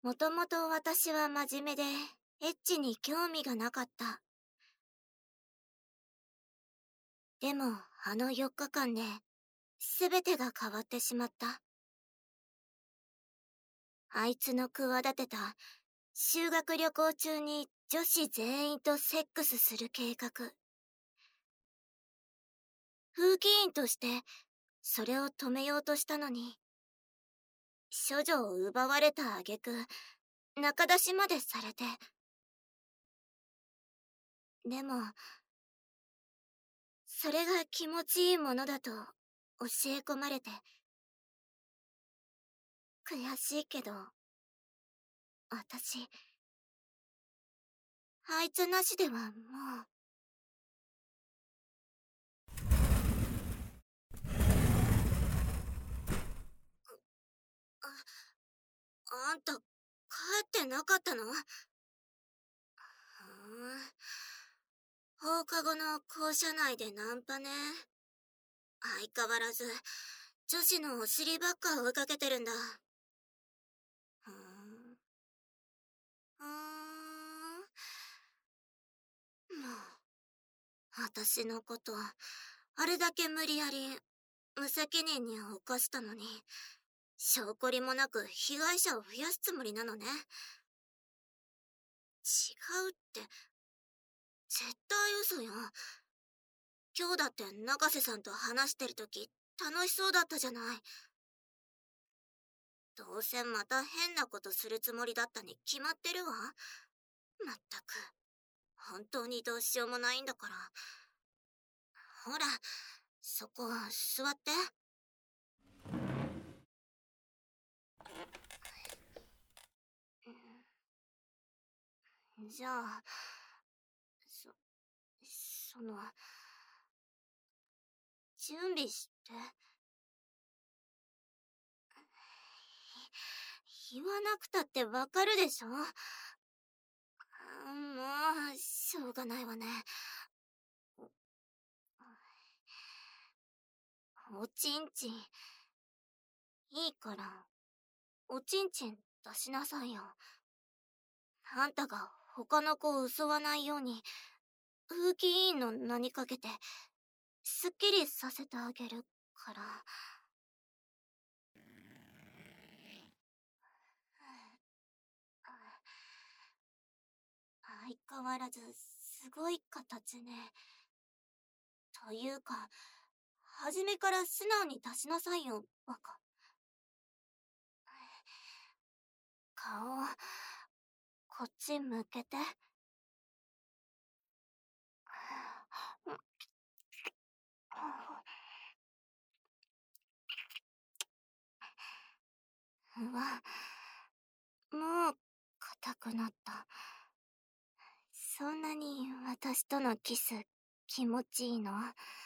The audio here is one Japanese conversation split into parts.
もともと私は真面目で、エッチに興味がなかった。でも、あの4日間で、すべてが変わってしまった。あいつの企てた、修学旅行中に女子全員とセックスする計画。風紀委員として、それを止めようとしたのに、処女を奪われた挙句、仲出しまでされて。でも、それが気持ちいいものだと教え込まれて。悔しいけど、私、あいつなしではもう。あんた、帰ってなかったの？放課後の校舎内でナンパね。相変わらず、女子のお尻ばっか追いかけてるんだ。ふーん。ふーん。もう、私のこと、あれだけ無理やり、無責任に犯したのに、証拠りもなく被害者を増やすつもりなのね。違うって、絶対嘘よ。今日だって中瀬さんと話してるとき、楽しそうだったじゃない。どうせまた変なことするつもりだったに決まってるわ。まったく、本当にどうしようもないんだから。ほら、そこ座って。じゃあ、その、準備して。言わなくたってわかるでしょ？もう、しょうがないわね。おちんちん。いいから、おちんちん出しなさいよ。あんたが他の子を襲わないように、風紀委員の名にかけて、すっきりさせてあげるから。相変わらず、すごい形ね。というか、初めから素直に出しなさいよ、バカ。顔、こっち向けて。うわ、もう硬くなった。そんなに私とのキス気持ちいいの？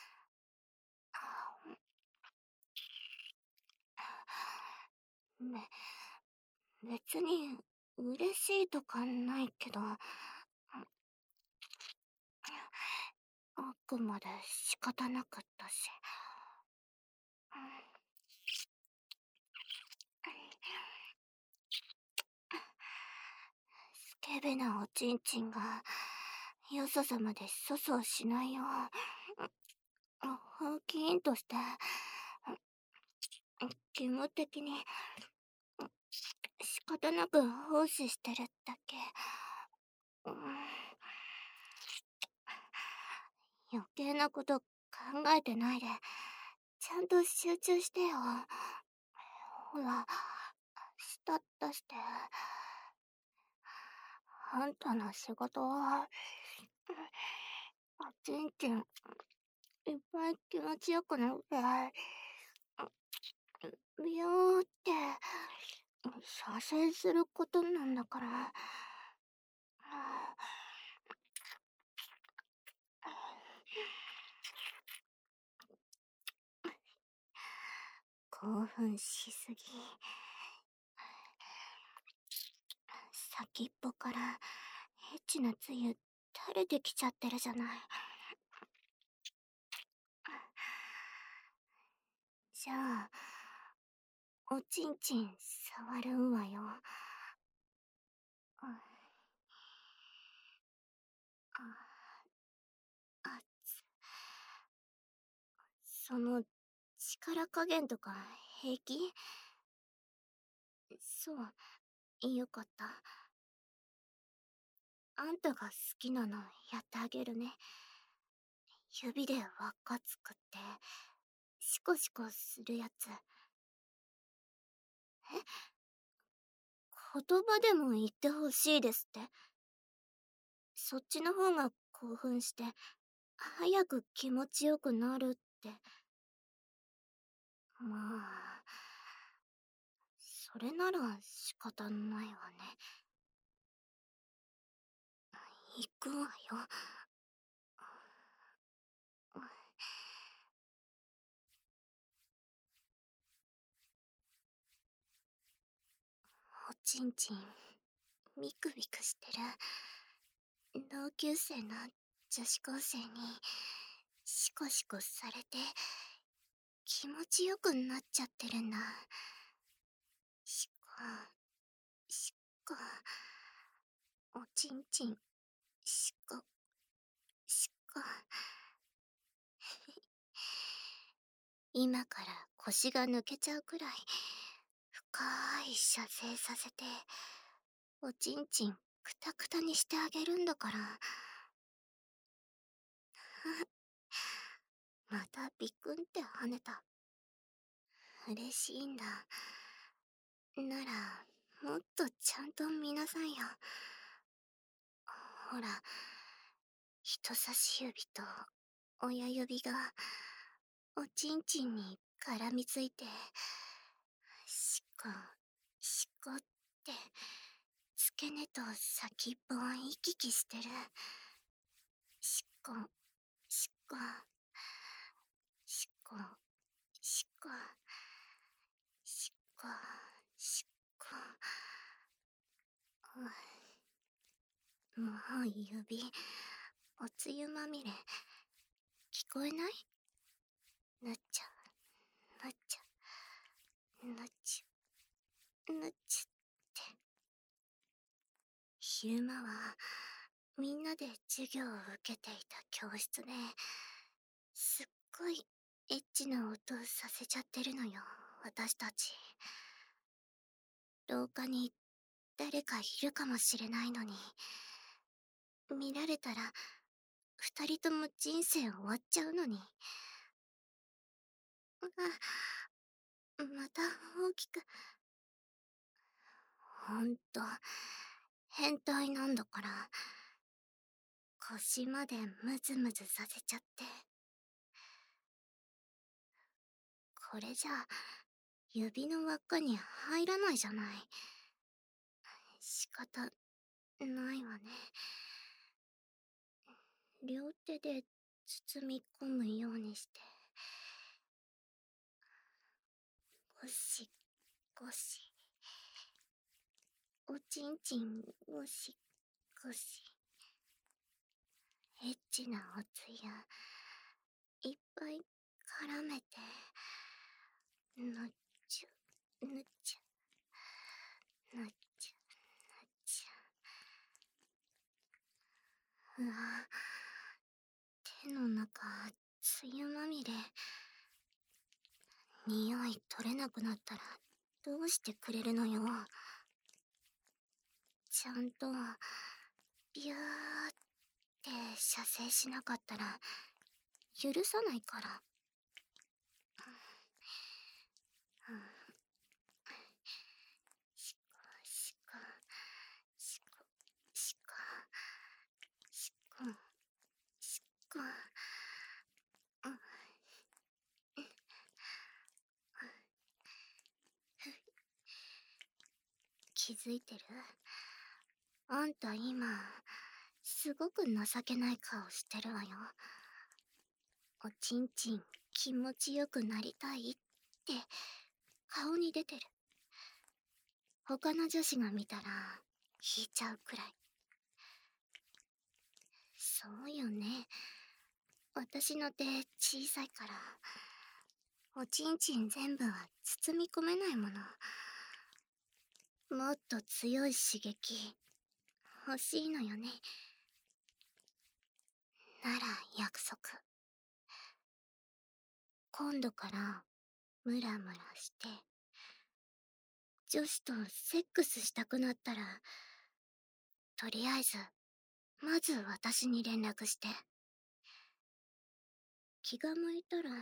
別に嬉しいとかないけど、あくまで仕方なかったし。スケベなおちんちんがよそさまで粗相しないよう、風紀委員として義務的に仕方なく奉仕してるだけ。余計なこと考えてないで、ちゃんと集中してよ。ほら、舌出して。あんたの仕事は、おちんちん、いっぱい気持ちよくなって、ビヨーって、射精することなんだから。興奮しすぎ。先っぽからエッチなつゆ垂れてきちゃってるじゃない。じゃあ、おちんちん触るんわよ。 その力加減とか平気？そう、よかった。あんたが好きなのやってあげるね。指で輪っか作って、シコシコするやつ。言葉でも言ってほしいですって。そっちの方が興奮して、早く気持ちよくなるって。まあ、それなら仕方ないわね。行くわよ。おちんちん、ビクビクしてる。同級生の女子高生に、シコシコされて、気持ちよくなっちゃってるんだ。シコ、シコ、おちんちん、シコ、シコ。今から腰が抜けちゃうくらい、深い射精させて、おちんちんくたくたにしてあげるんだから。またビクンって跳ねた。嬉しいんだ。なら、もっとちゃんと見なさいよ。ほら、人差し指と親指がおちんちんに絡みついて、しこ、しこって、付け根と先っぽを行き来してる。しこ、しこ、しこ、しこ、しこ、しこ。もう指、おつゆまみれ。聞こえない？ぬっちゃ、ぬっちゃ、ぬっちゃ、ぬっちゃって。昼間は、みんなで授業を受けていた教室で、すっごいエッチな音させちゃってるのよ、私たち。廊下に誰かいるかもしれないのに、見られたら、二人とも人生終わっちゃうのに。また大きく。ほんと、変態なんだから。腰までムズムズさせちゃって。これじゃ、指の輪っかに入らないじゃない。仕方ないわね。両手で包み込むようにして。ゴシゴシ。おちんちんゴシゴシ。エッチなおつゆいっぱい絡めて、ぬっちゃぬっちゃぬっちゃぬっちゃ。うわ、手の中つゆまみれ。匂い取れなくなったらどうしてくれるのよ。ちゃんとビューって射精しなかったら許さないから。しこしこしこしこしこしこ。気づいてる？あんた今すごく情けない顔してるわよ。おちんちん気持ちよくなりたいって顔に出てる。他の女子が見たら引いちゃうくらい。そうよね。私の手小さいから、おちんちん全部は包み込めないもの。もっと強い刺激欲しいのよね。なら約束。 今度からムラムラして女子とセックスしたくなったら、とりあえずまず私に連絡して、気が向いたら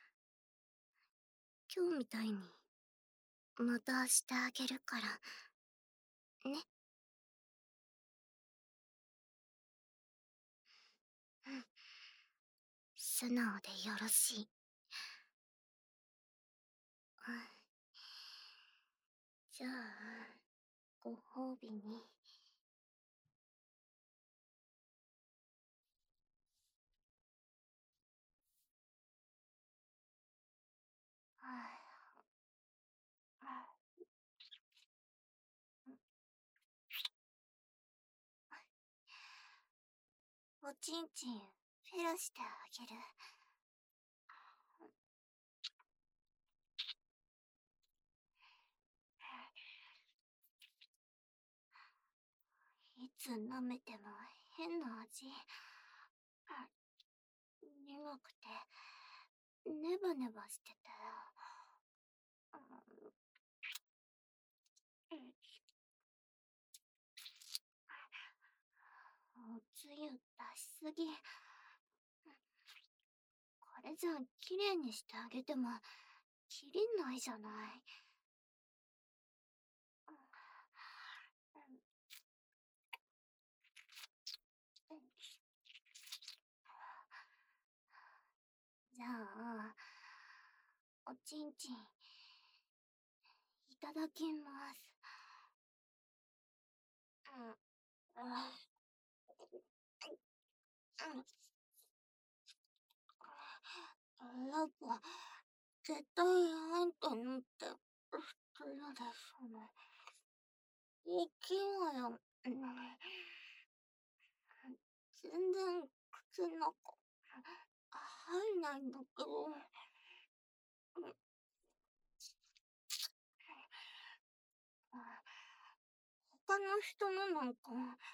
今日みたいにまたしてあげるからね。うん、素直でよろしい。うん、じゃあご褒美に。おちんちんフェラしてあげる。いつ舐めても変な味。苦くてネバネバしてて、おつゆ出しすぎ。これじゃきれいにしてあげてもきりんないじゃない。じゃあおちんちんいただきます。やっぱ絶対あんたのって普通ですね。大きいわよ。全然口の中入んないんだけど。他の人のなんか、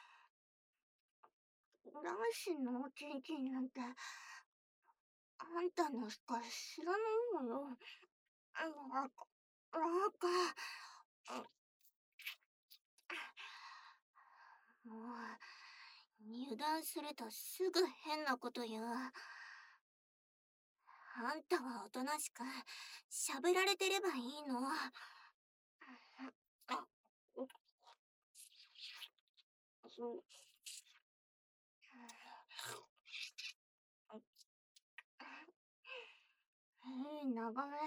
男子のおちんちんなんて、あんたのしか知らないのよ。なんか、もう、入団するとすぐ変なこと言う。あんたはおとなしく、喋られてればいいの。いい眺め。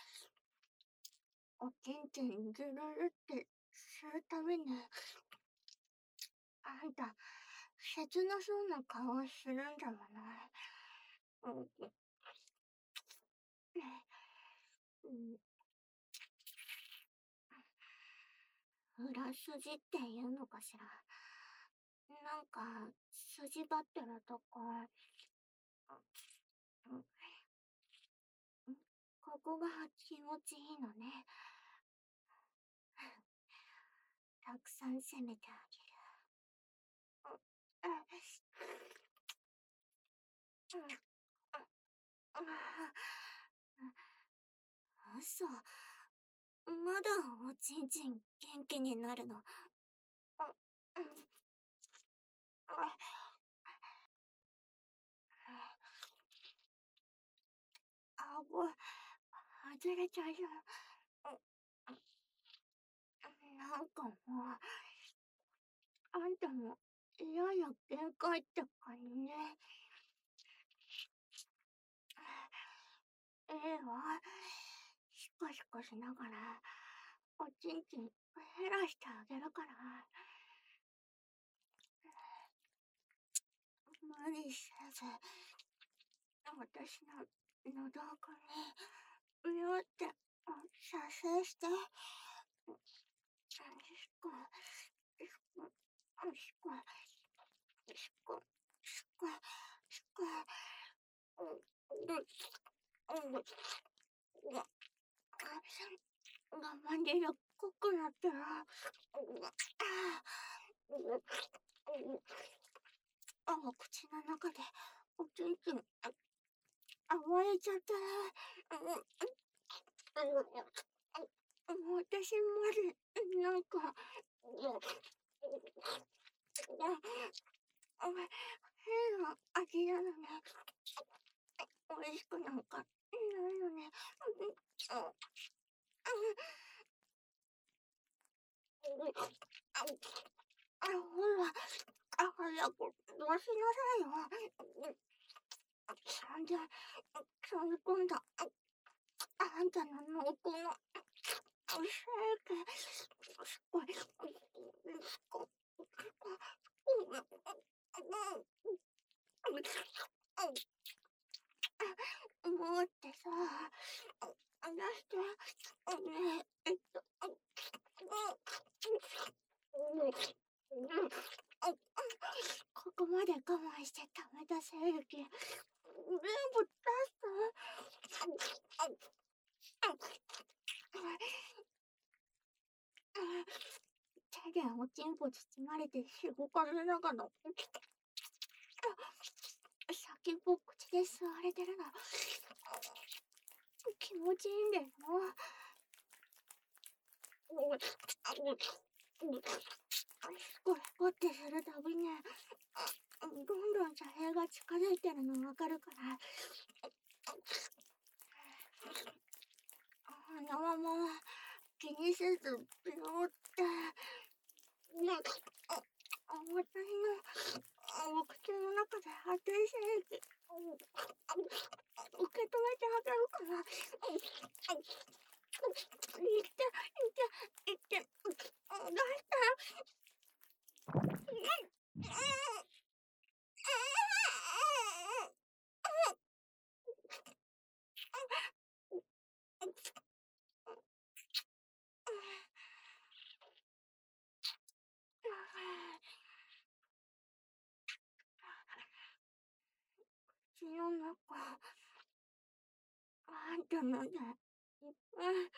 おちんちんずるるってするために、あんた、切なそうな顔するんだもの。裏筋っていうのかしら。なんか、筋張ってるとこ、ここが気持ちいいのね。たくさん攻めてあげる。嘘。まだおちんちん元気になるの。顎、外れちゃうよ。なんかもう、あんたも、やや限界って感じね。ええわ。シコシコしながら、おちんちん減らしてあげるから。無理せず、私の喉奥に、ビューって射精して。シコ、シコ、シコ、シコ、シコ、シコ、我慢でるっこくなったら、口の中でおちんちん暴れちゃったら、私まで、なんか、変な味なのね。美味しくなんかないのね。ほら、早く出しなさいよ。そんで、それ今度、あんたの濃厚なシェイク、すごい、もうってさ、出して、ねえ、ここまで我慢して食べた精液、全部出した手でおちんぽ包まれてしごかれながら、先っぽ口で吸われてるの。気持ちいいんだよ。ゴリゴってするたびに、どんどん遮蔽が近づいてるのわかるから。あのまま気にせず、ビヨーって、私のお口の中で発展精液、受け止めてあげるから。いって、出して。口の中、あんたので、いっぱい、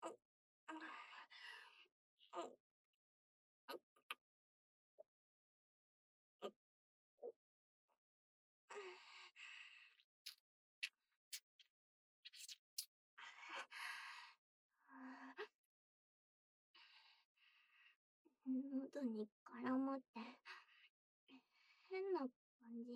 喉に絡まって、変な感じ。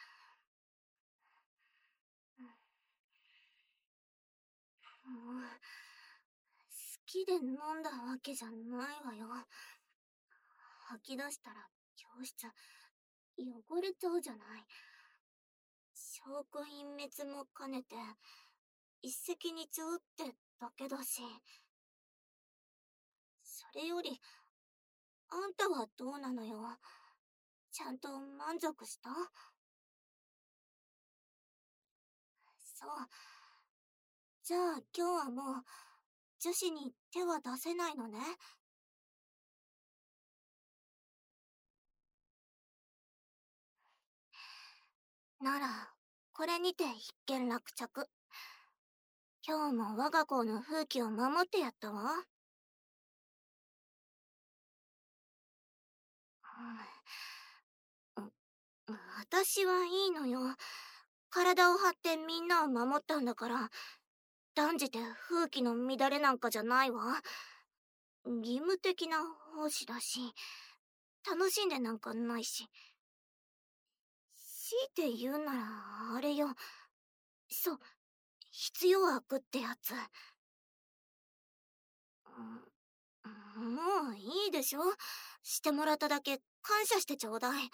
もう、好きで飲んだわけじゃないわよ。吐き出したら教室汚れちゃうじゃない。証拠隠滅も兼ねて一石二鳥ってだけだし。それよりあんたはどうなのよ。ちゃんと満足した？そう。じゃあ今日はもう女子に手は出せないのね。ならこれにて一件落着。今日も我が校の風紀を守ってやったわ。私はいいのよ。体を張ってみんなを守ったんだから、断じて風紀の乱れなんかじゃないわ。義務的な奉仕だし、楽しんでなんかないし。強いて言うならあれよ。そう、必要悪ってやつ。もういいでしょ。してもらっただけ感謝してちょうだい。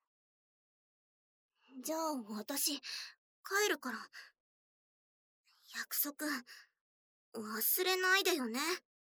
じゃあ私、帰るから。約束、忘れないでよね。